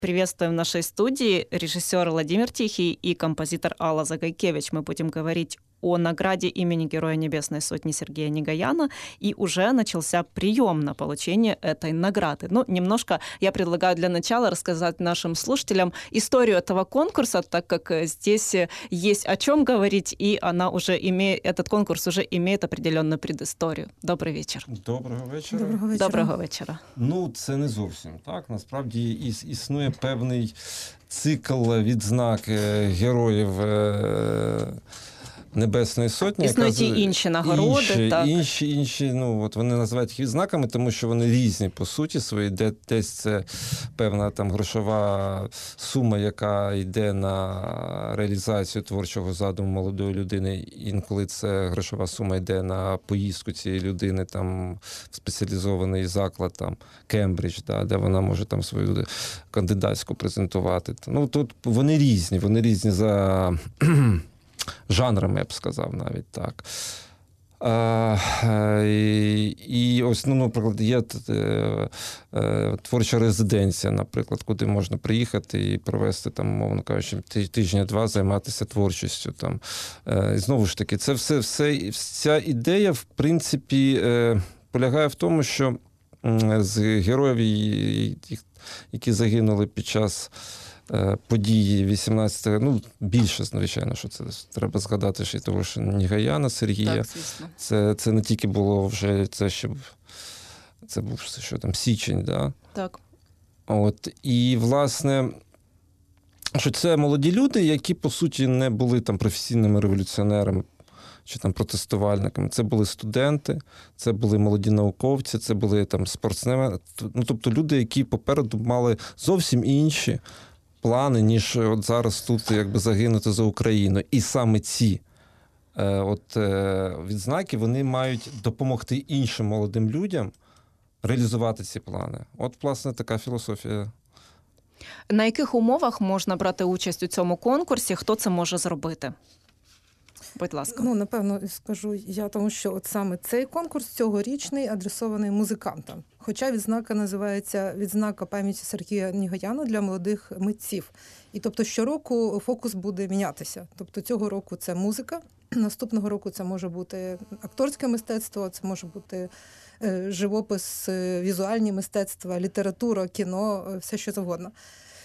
Приветствуем в нашей студии режиссер Владимир Тихий и композитор Алла Загайкевич. Мы будем говорить о награде имени Героя Небесной Сотни Сергея Негояна, и уже начался прием на получение этой награды. Ну, немножко я предлагаю для начала рассказать нашим слушателям историю этого конкурса, так как здесь есть о чем говорить, и этот конкурс уже имеет определенную предысторию. Добрый вечір. Доброго вечора. Доброго вечора. Ну, це не зовсім так. Насправді існує певний цикл відзнак героїв Небесної Сотні. Існують і інші нагороди. Інші, вони називають їх відзнаками, тому що вони різні по суті свої. Десь це певна там грошова сума, яка йде на реалізацію творчого задуму молодої людини. Інколи це грошова сума йде на поїздку цієї людини там в спеціалізований заклад, там Кембридж, де вона може там свою кандидатську презентувати. Ну, тут вони різні за жанрами, я б сказав, навіть так. І ось, наприклад, є творча резиденція, наприклад, куди можна приїхати і провести, там, мовно кажучи, тижня-два займатися творчістю. Там. І знову ж таки, це вся ідея, в принципі, полягає в тому, що з героїв, які загинули під час події 18-го, більше, звичайно, що це треба згадати ще й того, що Негояна Сергія. Так, звісно. Це не тільки було вже, це був січень, да? Так. І, власне, що це молоді люди, які, по суті, не були там професійними революціонерами чи там протестувальниками. Це були студенти, це були молоді науковці, це були там спортсмени. Тобто люди, які попереду мали зовсім інші плани, ніж от зараз тут загинути за Україну. І саме ці відзнаки, вони мають допомогти іншим молодим людям реалізувати ці плани. От, власне, така філософія. На яких умовах можна брати участь у цьому конкурсі? Хто це може зробити? Будь ласка. Напевно, скажу я, тому що от саме цей конкурс цьогорічний адресований музикантам. Хоча відзнака називається «Відзнака пам'яті Сергія Негояна для молодих митців». І тобто щороку фокус буде мінятися. Тобто цього року це музика, наступного року це може бути акторське мистецтво, це може бути живопис, візуальні мистецтва, література, кіно, все що завгодно.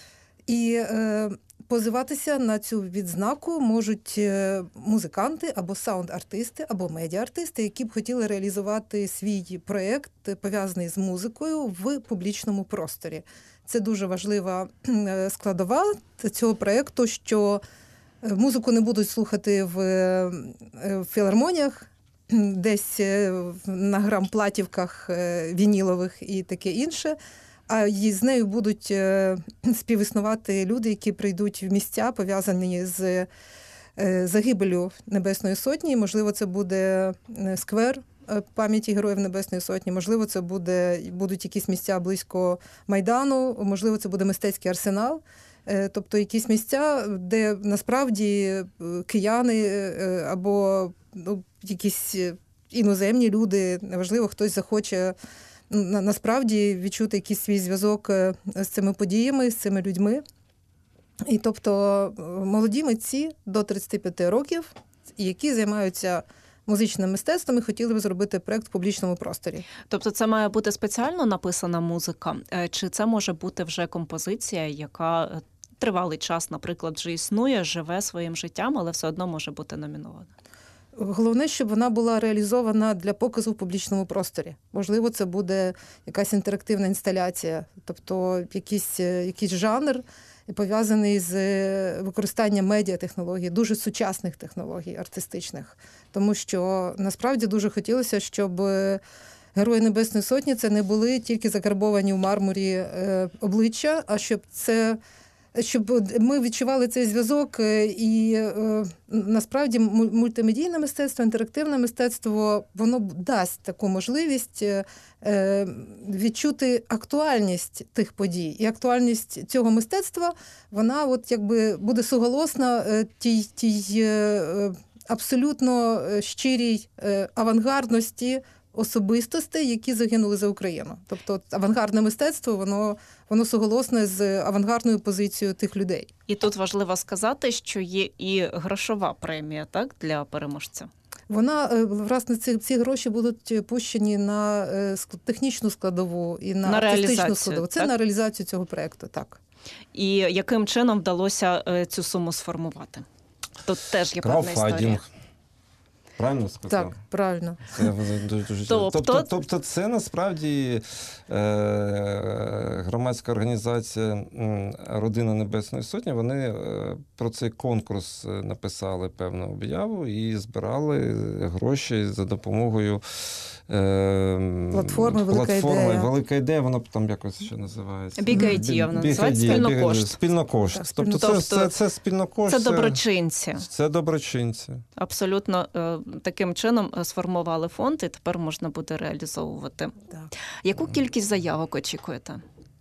І позиватися на цю відзнаку можуть музиканти або саунд-артисти, або медіа-артисти, які б хотіли реалізувати свій проєкт, пов'язаний з музикою, в публічному просторі. Це дуже важлива складова цього проєкту, що музику не будуть слухати в філармоніях, десь на грамплатівках вінілових і таке інше, а з нею будуть співіснувати люди, які прийдуть в місця, пов'язані з загибеллю Небесної Сотні. Можливо, це буде сквер пам'яті Героїв Небесної Сотні, можливо, це будуть якісь місця близько Майдану, можливо, це буде мистецький арсенал. Тобто якісь місця, де насправді кияни або якісь іноземні люди, неважливо, хтось захоче насправді відчути якийсь свій зв'язок з цими подіями, з цими людьми. І тобто молоді митці до 35 років, які займаються музичним мистецтвом і хотіли б зробити проєкт в публічному просторі. Тобто це має бути спеціально написана музика? Чи це може бути вже композиція, яка тривалий час, наприклад, вже існує, живе своїм життям, але все одно може бути номінована? Головне, щоб вона була реалізована для показу в публічному просторі. Можливо, це буде якась інтерактивна інсталяція, тобто якийсь жанр, пов'язаний з використанням медіатехнологій, дуже сучасних технологій артистичних. Тому що насправді дуже хотілося, щоб Герої Небесної Сотні це не були тільки закарбовані в мармурі обличчя, а щоб ми відчували цей зв'язок, і насправді мультимедійне мистецтво, інтерактивне мистецтво, воно дасть таку можливість відчути актуальність тих подій. І актуальність цього мистецтва, вона буде суголосна тій абсолютно щирій авангардності особистостей, які загинули за Україну. Тобто авангардне мистецтво, воно суголосне з авангардною позицією тих людей. І тут важливо сказати, що є і грошова премія, так, для переможця. Вона, власне, ці гроші будуть пущені на технічну складову і на артистичну складову. Це так? на реалізацію цього проєкту, так. І яким чином вдалося цю суму сформувати? Тут теж є певна історія. Правильно сказав? Так, правильно. Це дуже тобто це насправді громадська організація «Родина Небесної Сотні», вони про цей конкурс написали певну об'яву і збирали гроші за допомогою платформи «Велика ідея», вона там якось ще називається. Big Idea, вона називається «Спільнокошт». Тобто це спільнокошт. Це доброчинці. Це доброчинці. Абсолютно таким чином сформували фонд, і тепер можна буде реалізовувати. Так. Яку кількість заявок очікуєте?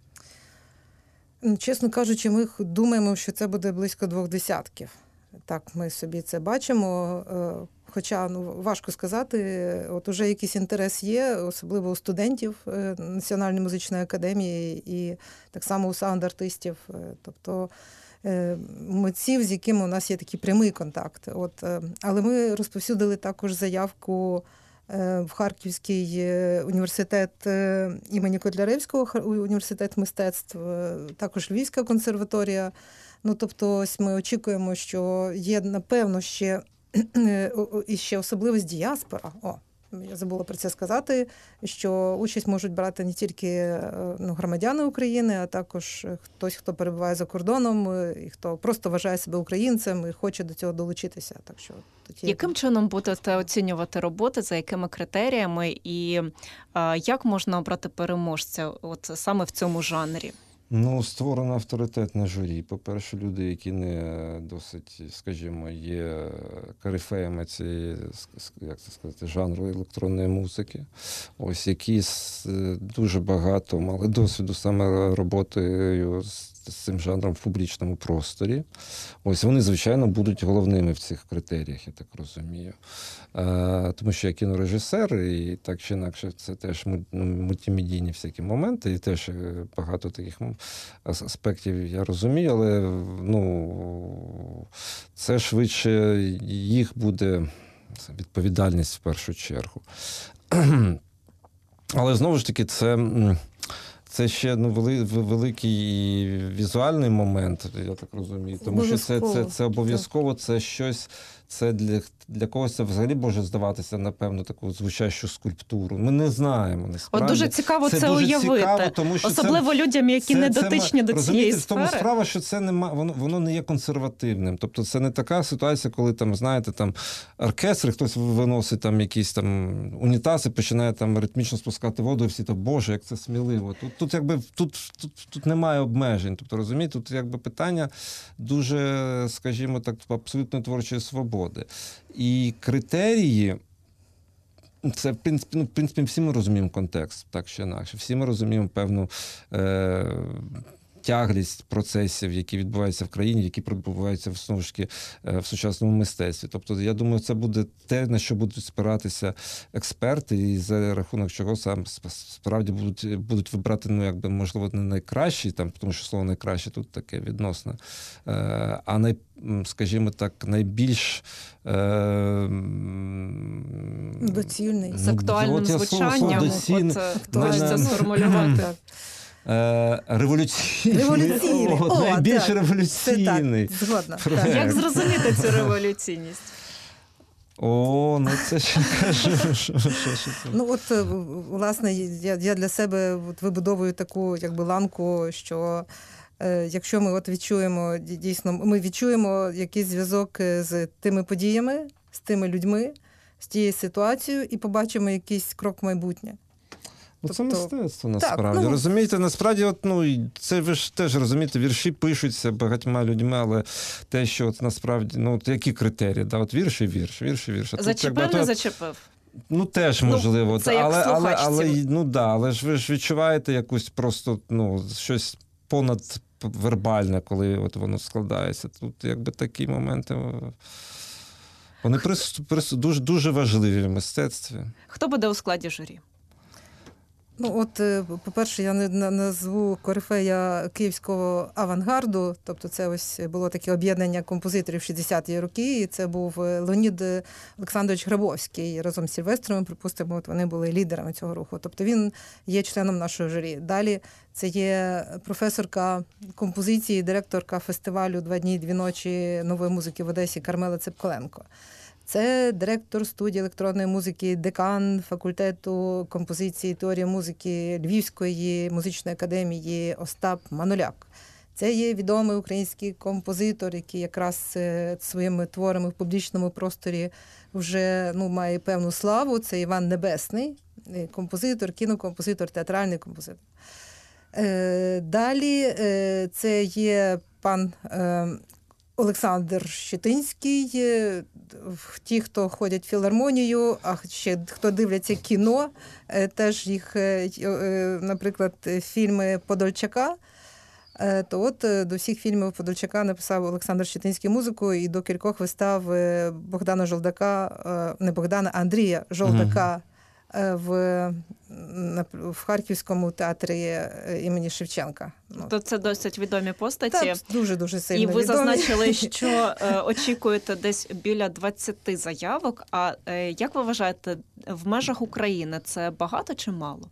Чесно кажучи, ми думаємо, що це буде близько 20. Так, ми собі це бачимо. Хоча важко сказати, от уже якийсь інтерес є, особливо у студентів Національної музичної академії і так само у саунд-артистів. Тобто митців, з якими у нас є такий прямий контакт. Але ми розповсюдили також заявку в Харківський університет імені Котляревського, університет мистецтв, також Львівська консерваторія. Тобто ось ми очікуємо, що є, напевно, ще особливість діаспора. Я забула про це сказати, що участь можуть брати не тільки громадяни України, а також хтось, хто перебуває за кордоном, і хто просто вважає себе українцем і хоче до цього долучитися. Так що яким чином будете оцінювати роботи, за якими критеріями, і як можна обрати переможця от саме в цьому жанрі? Створено авторитетне журі. По-перше, люди, які не досить, скажімо, є корифеями цієї, як це сказати, жанру електронної музики. Ось які дуже багато мали досвіду саме роботою з цим жанром в публічному просторі. Ось вони, звичайно, будуть головними в цих критеріях, я так розумію. Тому що я кінорежисер, і так чи інакше це теж мультимедійні всякі моменти, і теж багато таких аспектів я розумію, але це швидше їх буде відповідальність в першу чергу. Але знову ж таки, це ще великий візуальний момент, я так розумію, тому що це обов'язково, це щось, це для когось це взагалі може здаватися, напевно, таку звучащу скульптуру. Ми не знаємо, насправді. От дуже цікаво це уявити. Цікаво, тому що особливо людям, які не дотичні до цієї сфери. В тому справа, що це воно не є консервативним. Тобто це не така ситуація, коли оркестр, хтось виносить якісь унітаз і починає ритмічно спускати воду, і всі Боже, як це сміливо. Тут немає обмежень. Тобто, розумієте, тут питання дуже, скажімо так, абсолютно творчої свободи. І критерії, це, в принципі, всі ми розуміємо контекст, так чи інакше. Всі ми розуміємо певну тяглість процесів, які відбуваються в країні, які відбуваються знову ж таки в сучасному мистецтві. Тобто, я думаю, це буде те, на що будуть спиратися експерти, і за рахунок чого справді будуть вибрати, можливо, не найкращі, тому що слово найкраще тут таке відносне, а скажімо так, найбільш доцільний. З актуальним звучанням. Хочеться сформулювати. Революційний. Найбільш революційний. Згодна. Як зрозуміти цю революційність? Це ще кажу. Власне, я для себе вибудовую таку ланку, що якщо ми відчуємо, дійсно, ми відчуємо якийсь зв'язок з тими подіями, з тими людьми, з тією ситуацією і побачимо якийсь крок в майбутнє. Це мистецтво, насправді. Розумієте, насправді, це ви ж теж розумієте, вірші пишуться багатьма людьми, але те, що насправді, які критерії? Вірш і вірш. Зачепив, не зачепив? Теж можливо. Це як але ж ви ж відчуваєте якусь просто, щось понадвербальне, коли воно складається. Тут, такі моменти Вони дуже, дуже важливі в мистецтві. Хто буде у складі журі? Ну, от, по-перше, я назву корифея київського авангарду, тобто це ось було таке об'єднання композиторів 60-ті роки, і це був Леонід Олександрович Грабовський разом з Сільвестровим, припустимо, от вони були лідерами цього руху. Тобто він є членом нашого журі. Далі це є професорка композиції, директорка фестивалю «Два дні, дві ночі» нової музики в Одесі Кармела Цепколенко. Це директор студії електронної музики, декан факультету композиції і теорії музики Львівської музичної академії Остап Маноляк. Це є відомий український композитор, який якраз своїми творами в публічному просторі вже має певну славу. Це Іван Небесний, композитор, кінокомпозитор, театральний композитор. Далі це є пан Олександр Щетинський, ті, хто ходять в філармонію, а ще хто дивляться кіно, теж їх, наприклад, фільми Подольчака, то от до всіх фільмів Подольчака написав Олександр Щетинський музику, і до кількох вистав Богдана Жолдака, не Богдана, а Андрія Жолдака в Харківському театрі імені Шевченка. То це досить відомі постаті. Так, дуже-дуже сильно І ви відомі. зазначили, що очікуєте десь біля 20 заявок. А як ви вважаєте, в межах України це багато чи мало?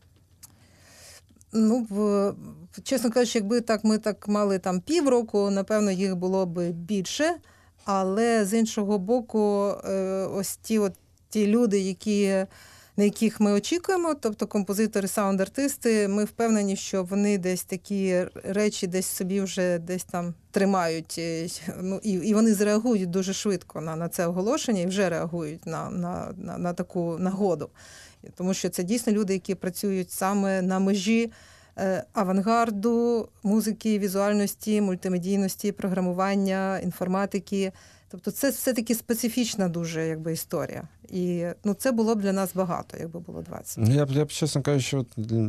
Ну, чесно кажучи, якби ми мали півроку, напевно, їх було б більше. Але з іншого боку, ось ті люди, на яких ми очікуємо, тобто композитори, саунд-артисти, ми впевнені, що вони десь такі речі десь собі вже десь там тримають. І вони зреагують дуже швидко на це оголошення і вже реагують на таку нагоду. Тому що це дійсно люди, які працюють саме на межі авангарду, музики, візуальності, мультимедійності, програмування, інформатики. Тобто це все-таки специфічна дуже історія. І це було б для нас багато, якби було 20. Я б чесно кажучи,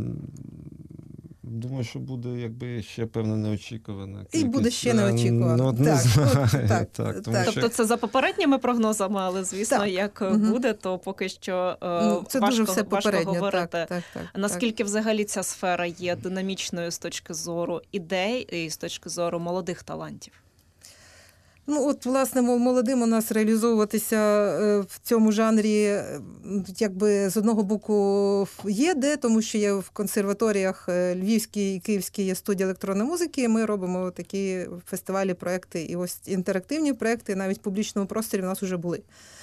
думаю, що буде ще певно неочікувано. І буде ще неочікувано. Не знаю. Тобто це за попередніми прогнозами, але, звісно, як буде, то поки що це дуже все важко говорити. Так. Наскільки взагалі ця сфера є динамічною з точки зору ідей і з точки зору молодих талантів? Власне, молодим у нас реалізовуватися в цьому жанрі, з одного боку, є де, тому що є в консерваторіях Львівській і Київській є студія електронної музики, ми робимо такі фестивалі, проекти, і ось інтерактивні проекти, навіть в публічному просторі в нас вже були.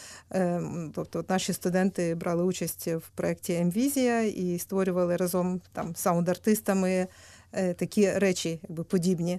Тобто наші студенти брали участь в проєкті «М-Візія» і створювали разом з саунд-артистами такі речі, подібні.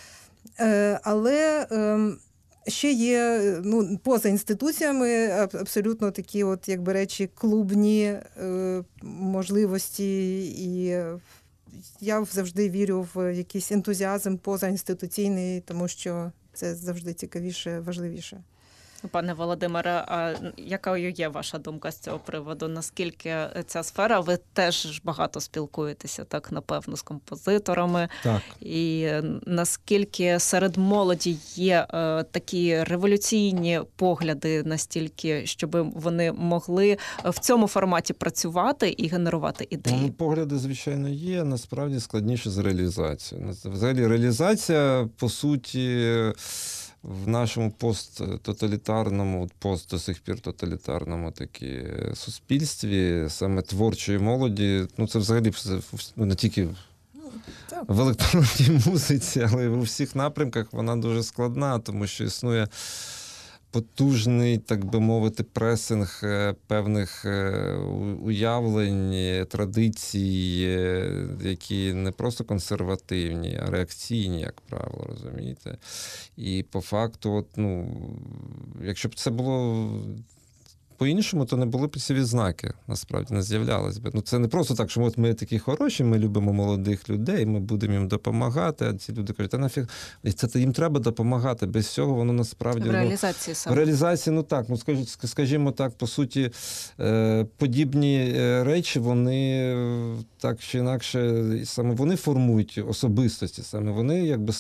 Але ще є поза інституціями абсолютно такі речі клубні можливості, і я завжди вірю в якийсь ентузіазм позаінституційний, тому що це завжди цікавіше, важливіше. Пане Володимире, а якою є ваша думка з цього приводу? Наскільки ця сфера, ви теж багато спілкуєтеся, так, напевно, з композиторами. Так. І наскільки серед молоді є такі революційні погляди настільки, щоб вони могли в цьому форматі працювати і генерувати ідеї? Погляди, звичайно, є. Насправді складніше з реалізацією. Взагалі, реалізація, по суті, в нашому посттоталітарному, до сих пір тоталітарному суспільстві, саме творчої молоді, це взагалі не тільки в електронній музиці, але й у всіх напрямках вона дуже складна, тому що існує потужний, так би мовити, пресинг певних уявлень, традицій, які не просто консервативні, а реакційні, як правило, розумієте. І по факту, якщо б це було по-іншому, то не були б ці відзнаки, насправді, не з'являлись би. Це не просто так, що ми такі хороші, ми любимо молодих людей, ми будемо їм допомагати, а ці люди кажуть, нафіг, їм треба допомагати, без цього воно насправді... В реалізації саме. В реалізації, скажімо так, по суті, подібні речі, вони так чи інакше, саме вони формують особистості, саме вони стають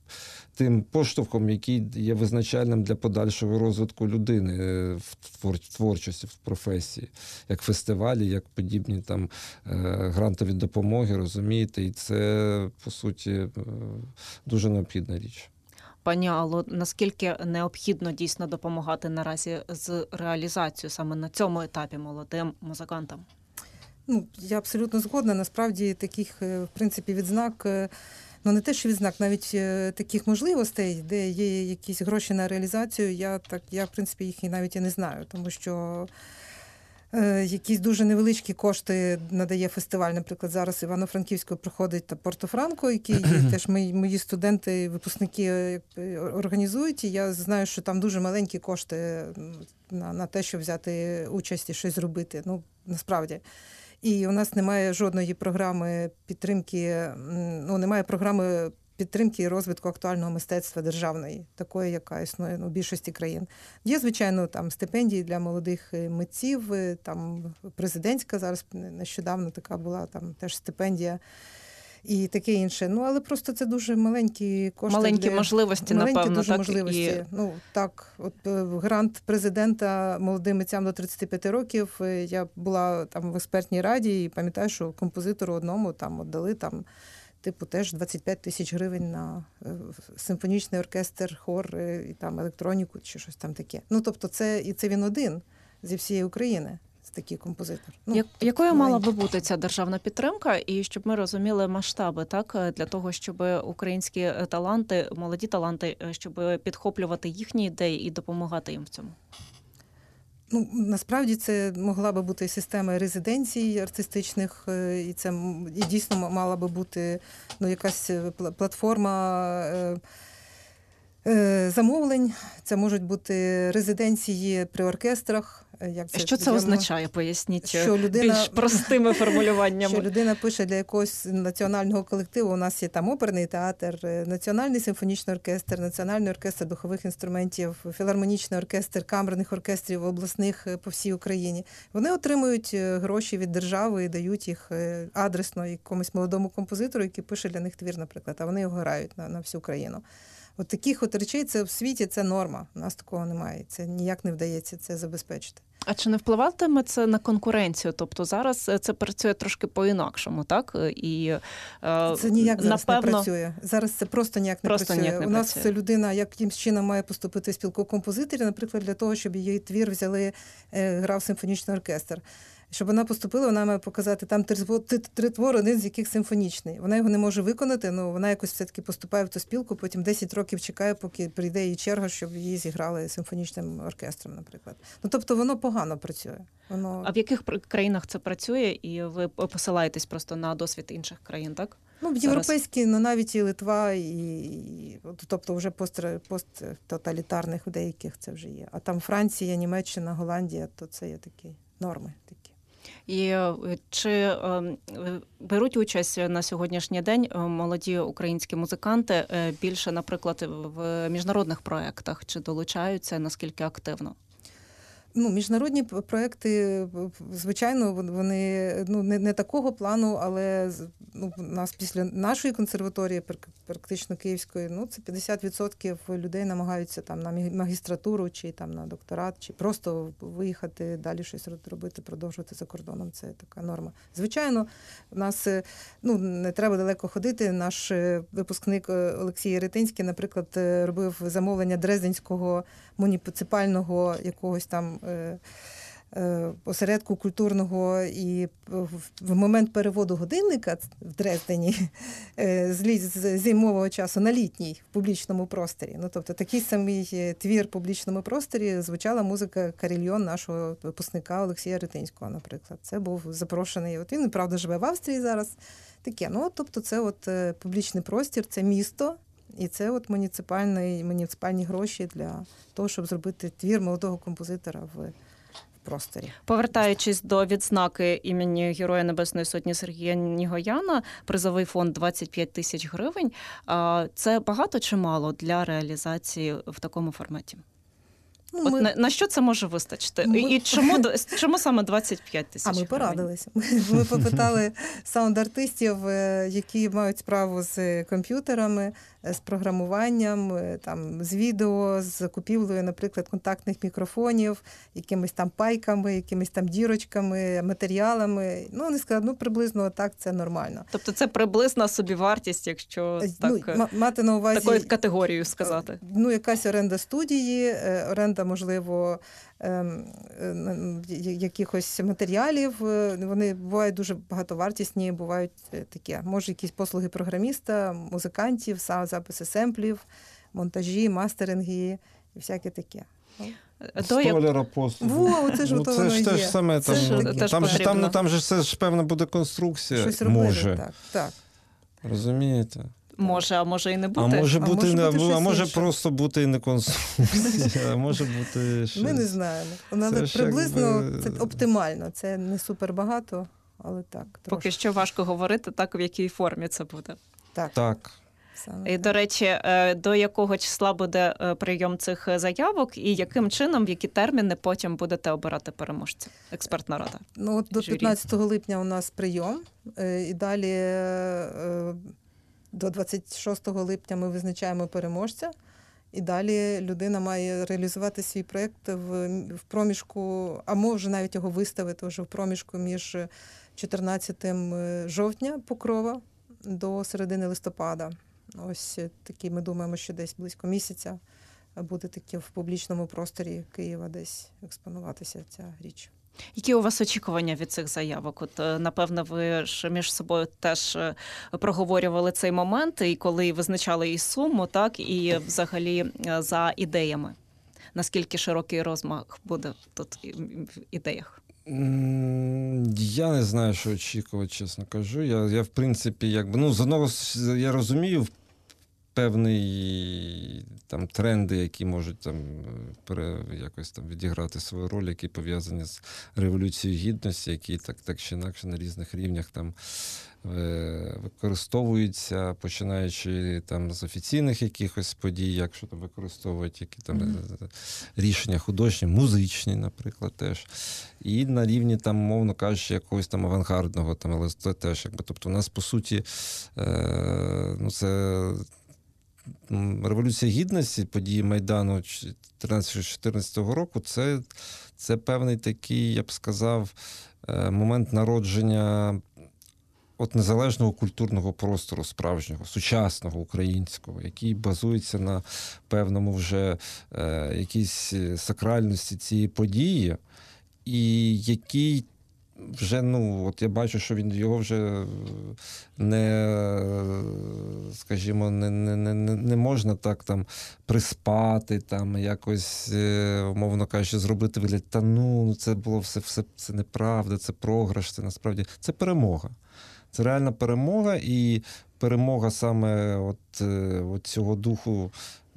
тим поштовхом, який є визначальним для подальшого розвитку людини в творчості, в професії, як фестивалі, як подібні там грантові допомоги, розумієте, і це, по суті, дуже необхідна річ. Пані Алло, наскільки необхідно дійсно допомагати наразі з реалізацією саме на цьому етапі молодим музикантам? Ну, я абсолютно згодна. Насправді таких, в принципі, відзнак, ну не те, що відзнак, навіть таких можливостей, де є якісь гроші на реалізацію, я в принципі, їх і навіть і не знаю, тому що якісь дуже невеличкі кошти надає фестиваль. Наприклад, зараз Івано-Франківською проходить Порто-Франко, який теж мої студенти, випускники організують. І я знаю, що там дуже маленькі кошти на те, щоб взяти участь і щось зробити. Ну, насправді. І у нас немає жодної програми підтримки, немає програми підтримки і розвитку актуального мистецтва державної, такої, яка існує в більшості країн. Є, звичайно, там стипендії для молодих митців, там президентська зараз нещодавно така була, там теж стипендія і таке інше. Ну, але просто це дуже маленькі кошти. Маленькі можливості, напевно. Дуже так, можливості. І... Ну, так, от грант президента молодим митцям до 35 років. Я була там в експертній раді і пам'ятаю, що композитору одному там дали там теж 25 тисяч гривень на симфонічний оркестр, хор і там електроніку чи щось там таке. Ну, тобто це він один зі всієї України. Такий композитор. Якою мала би бути ця державна підтримка, і щоб ми розуміли масштаби, так, для того, щоб українські таланти, молоді таланти, щоб підхоплювати їхні ідеї і допомагати їм в цьому? Ну, насправді це могла би бути система резиденцій артистичних, і це і дійсно мала би бути якась платформа замовлень. Це можуть бути резиденції при оркестрах. Що це означає? Поясніть більш простими формулюваннями. Що людина пише для якогось національного колективу. У нас є там оперний театр, національний симфонічний оркестр, національний оркестр духових інструментів, філармонічний оркестр, камерних оркестрів обласних по всій Україні. Вони отримують гроші від держави і дають їх адресно якомусь молодому композитору, який пише для них твір, наприклад, а вони його грають на всю країну. От таких от речей це в світі це норма. У нас такого немає. Це ніяк не вдається це забезпечити. А чи не впливатиме це на конкуренцію? Тобто зараз це працює трошки по-інакшому, так? І це ніяк зараз не працює. Зараз це просто ніяк не працює. У нас людина якимсь чином має поступити в спілку композиторів, наприклад, для того, щоб її твір взяли, грав симфонічний оркестр. Щоб вона поступила, вона має показати там три твори, один з яких симфонічний. Вона його не може виконати, але вона якось все-таки поступає в ту спілку, потім 10 років чекає, поки прийде її черга, щоб її зіграли симфонічним оркестром, наприклад. Ну, тобто воно погано працює. А в яких країнах це працює? І ви посилаєтесь просто на досвід інших країн, так? Ну, в європейській, навіть і Литва, тобто вже посттоталітарних у деяких це вже є. А там Франція, Німеччина, Голландія, то це є такі норми такі. І чи беруть участь на сьогоднішній день молоді українські музиканти більше, наприклад, в міжнародних проєктах? Чи долучаються, наскільки активно? Ну, міжнародні проекти, звичайно, вони не такого плану, але у нас після нашої консерваторії, практично київської, це 50% людей намагаються там на магістратуру, чи там на докторат, чи просто виїхати, далі щось робити, продовжувати за кордоном. Це така норма. Звичайно, у нас не треба далеко ходити. Наш випускник Олексій Ретинський, наприклад, робив замовлення Дрезденського муніципального якогось там осередку культурного, і в момент переводу годинника в Дрездені з зимового часу на літній в публічному просторі. Тобто такий самий твір в публічному просторі звучала музика «Карільйон» нашого випускника Олексія Ретинського, наприклад. Це був запрошений. От він, правда, живе в Австрії зараз. Таке. Тобто це публічний простір, це місто. І це муніципальні гроші для того, щоб зробити твір молодого композитора в просторі. Повертаючись до відзнаки імені Героя Небесної Сотні Сергія Нігояна, призовий фонд 25 тисяч гривень. Це багато чи мало для реалізації в такому форматі? На що це може вистачити? І чому саме 25 тисяч гривень? Ми порадилися. Ми попитали саунд-артистів, які мають справу з комп'ютерами, з програмуванням, там, з відео, з купівлею, наприклад, контактних мікрофонів, якимись там пайками, якимись там дірочками, матеріалами. Ну, вони сказали, приблизно так це нормально. Тобто це приблизна собівартість, якщо так, мати на увазі такою категорією сказати. Якась оренда студії, оренда, можливо, якихось матеріалів. Вони бувають дуже багатовартісні, бувають такі, може, якісь послуги програміста, музикантів, записи семплів, монтажі, мастеринги і всяке таке. Столяра послуги. Це ж воно є. Те ж саме, там же все ж певна буде конструкція. Щось робити, може. Так. Розумієте? Може, а може і не бути. А може просто бути і не конструкція, а може бути щось. Ми не знаємо. Але приблизно це оптимально. Це не супер багато, але так. Трошки. Поки що важко говорити, так, в якій формі це буде. Так. І, до речі, до якого числа буде прийом цих заявок і яким чином, в які терміни потім будете обирати переможця? Експертна рада. До 15 липня у нас прийом. І далі до 26 липня ми визначаємо переможця. І далі людина має реалізувати свій проєкт в проміжку, а може навіть його виставити вже в проміжку між 14 жовтня Покрова до середини листопада. Ось такі, ми думаємо, що десь близько місяця буде таки в публічному просторі Києва десь експонуватися ця річ. Які у вас очікування від цих заявок? От, напевно, ви ж між собою теж проговорювали цей момент, і коли визначали і суму, так, і взагалі за ідеями. Наскільки широкий розмах буде тут в ідеях? Я не знаю, що очікувати, чесно кажу. Я в принципі, з одного я розумію певні там тренди, які можуть там якось там відіграти свою роль, які пов'язані з Революцією Гідності, які так чи інакше на різних рівнях там використовуються, починаючи там з офіційних якихось подій, якщо там використовують які там рішення художні, музичні, наприклад, теж. І на рівні там, мовно кажучи, якогось там авангардного, там, але це теж, тобто у нас, по суті, це Революція Гідності, події Майдану 13-14 року, це певний такий, я б сказав, момент народження незалежного культурного простору справжнього, сучасного, українського, який базується на певному вже якійсь сакральності цієї події, і який вже, я бачу, що його вже скажімо, не можна так там приспати, там якось, умовно кажучи, зробити вигляд, це було все це неправда, це програш, це насправді, це перемога. Це реальна перемога, і перемога саме от цього духу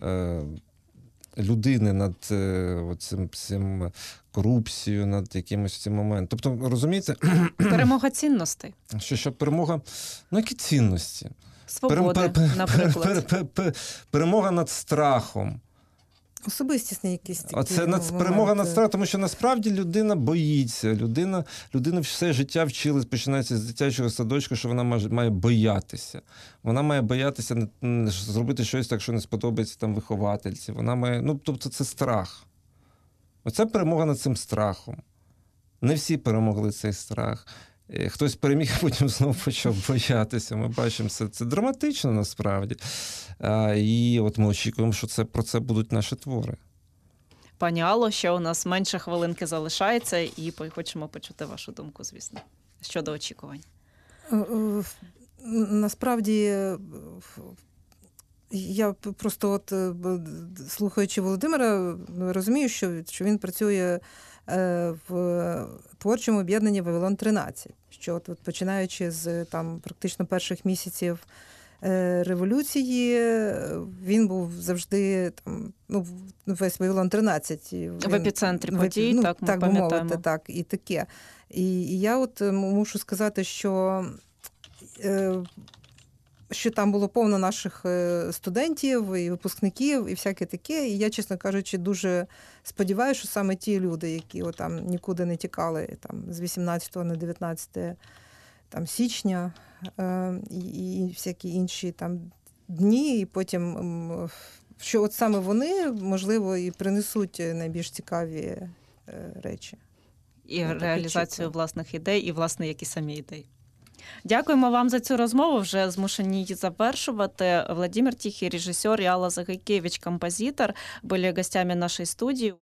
людини над цим корупцією, над якимось цим моментом. Тобто, розумієте? Перемога цінностей. Що перемога? Які цінності? Свободи, наприклад. Перемога над страхом. Особистісні якісь такі перемога над страхом, тому що насправді людина боїться. Людина все життя вчилась, починається з дитячого садочка, що вона має боятися. Вона має боятися зробити щось так, що не сподобається там виховательці. Вона має, тобто це страх. Оце перемога над цим страхом. Не всі перемогли цей страх. Хтось переміг, а потім знову почав боятися. Ми бачимо, це драматично насправді. І ми очікуємо, що про це будуть наші твори. Пані Алло, ще у нас менше хвилинки залишається, і хочемо почути вашу думку, звісно, щодо очікувань. Насправді, я просто слухаючи Володимира, розумію, що він працює в творчому об'єднанні «Вавилон-13», що починаючи з практично перших місяців революції, він був завжди весь «Вавилон-13». В епіцентрі подій, так, ми пам'ятаємо. Мовити, так, і таке. І я мушу сказати, що там було повно наших студентів і випускників, і всяке таке. І я, чесно кажучи, дуже сподіваюся, що саме ті люди, які нікуди не тікали з 18 на 19 січня, і всякі інші дні, і потім, що от саме вони, можливо, і принесуть найбільш цікаві речі. І реалізацію власних ідей, і, власне, як і самі ідеї. Дякуємо вам за цю розмову. Вже змушені її завершувати. Владимир Тихий, режиссер, и Алла Загайкевич, композитор, были гостями нашей студии.